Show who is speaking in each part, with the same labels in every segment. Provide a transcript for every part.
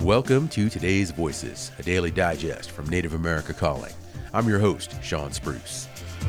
Speaker 1: Welcome to Today's Voices, a daily digest from Native America Calling. I'm your host, Sean Spruce.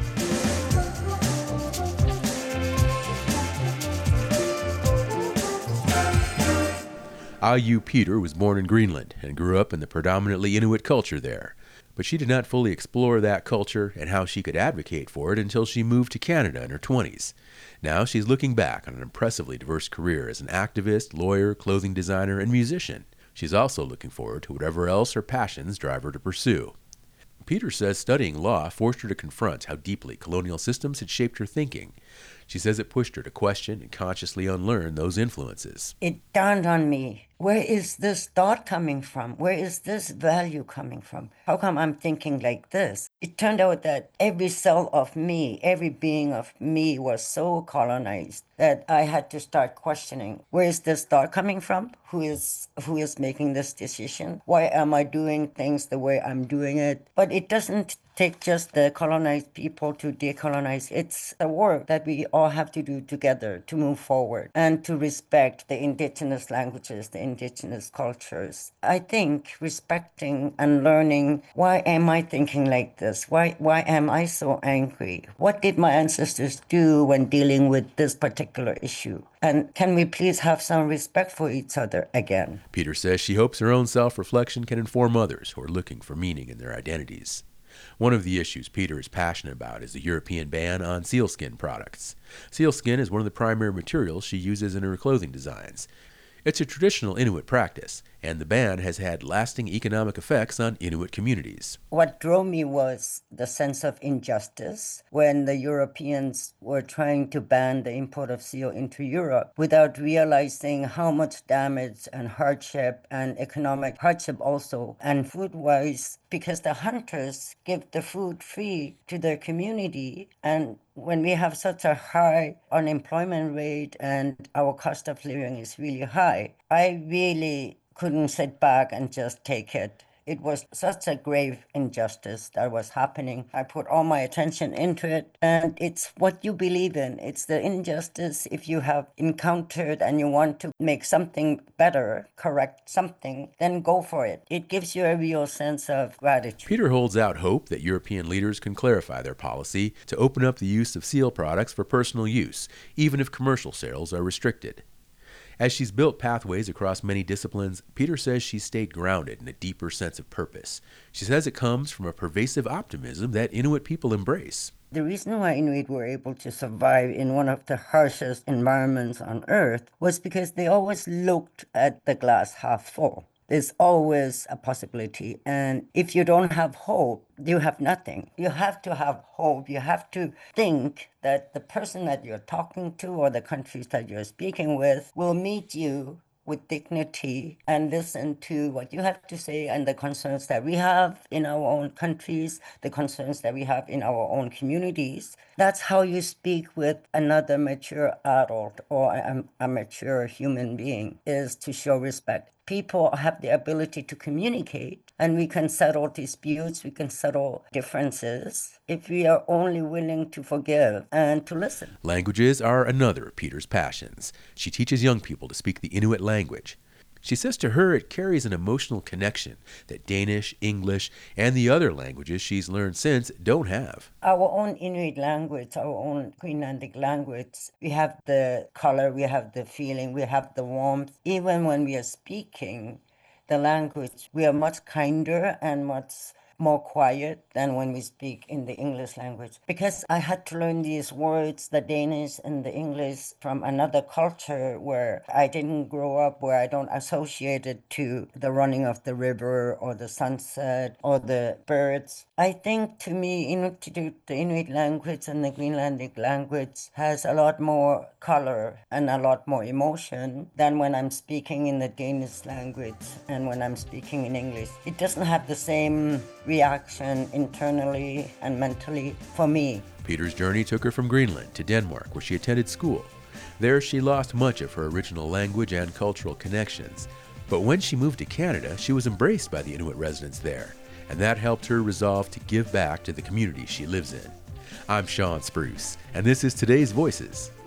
Speaker 1: Ayu Peter was born in Greenland and grew up in the predominantly Inuit culture there. But she did not fully explore that culture and how she could advocate for it until she moved to Canada in her 20s. Now she's looking back on an impressively diverse career as an activist, lawyer, clothing designer, and musician. She's also looking forward to whatever else her passions drive her to pursue. Peter says studying law forced her to confront how deeply colonial systems had shaped her thinking. She says it pushed her to question and consciously unlearn those influences.
Speaker 2: It dawned on me, where is this thought coming from? Where is this value coming from? How come I'm thinking like this? It turned out that every cell of me, every being of me was so colonized that I had to start questioning, where is this thought coming from? Who is making this decision? Why am I doing things the way I'm doing it? But it doesn't take just the colonized people to decolonize. It's the work that we all have to do together to move forward and to respect the indigenous languages, the indigenous cultures. I think respecting and learning, why am I thinking like this? Why am I so angry? What did my ancestors do when dealing with this particular issue? And can we please have some respect for each other again?
Speaker 1: Peter says she hopes her own self-reflection can inform others who are looking for meaning in their identities. One of the issues Peter is passionate about is the European ban on sealskin products. Sealskin is one of the primary materials she uses in her clothing designs. It's a traditional Inuit practice, and the ban has had lasting economic effects on Inuit communities.
Speaker 2: What drove me was the sense of injustice when the Europeans were trying to ban the import of seal into Europe without realizing how much damage and hardship and economic hardship also, and food-wise, because the hunters give the food free to their community. And when we have such a high unemployment rate and our cost of living is really high, I really couldn't sit back and just take it. It was such a grave injustice that was happening. I put all my attention into it, and it's what you believe in. It's the injustice. If you have encountered and you want to make something better, correct something, then go for it. It gives you a real sense of gratitude.
Speaker 1: Peter holds out hope that European leaders can clarify their policy to open up the use of seal products for personal use, even if commercial sales are restricted. As she's built pathways across many disciplines, Peter says she's stayed grounded in a deeper sense of purpose. She says it comes from a pervasive optimism that Inuit people embrace.
Speaker 2: The reason why Inuit were able to survive in one of the harshest environments on Earth was because they always looked at the glass half full. There's always a possibility. And if you don't have hope, you have nothing. You have to have hope. You have to think that the person that you're talking to or the countries that you're speaking with will meet you with dignity and listen to what you have to say and the concerns that we have in our own countries, the concerns that we have in our own communities. That's how you speak with another mature adult or a mature human being, is to show respect. People have the ability to communicate, and we can settle disputes, we can settle differences if we are only willing to forgive and to listen.
Speaker 1: Languages are another of Peter's passions. She teaches young people to speak the Inuit language. She says to her it carries an emotional connection that Danish, English, and the other languages she's learned since don't have.
Speaker 2: Our own Inuit language, our own Greenlandic language, we have the color, we have the feeling, we have the warmth. Even when we are speaking the language, we are much kinder and much more quiet than when we speak in the English language. Because I had to learn these words, the Danish and the English, from another culture where I didn't grow up, where I don't associate it to the running of the river or the sunset or the birds. I think to me, the Inuit language and the Greenlandic language has a lot more color and a lot more emotion than when I'm speaking in the Danish language and when I'm speaking in English. It doesn't have the same reaction internally and mentally for me.
Speaker 1: Peter's journey took her from Greenland to Denmark, where she attended school. There, she lost much of her original language and cultural connections. But when she moved to Canada, she was embraced by the Inuit residents there, and that helped her resolve to give back to the community she lives in. I'm Sean Spruce, and this is Today's Voices.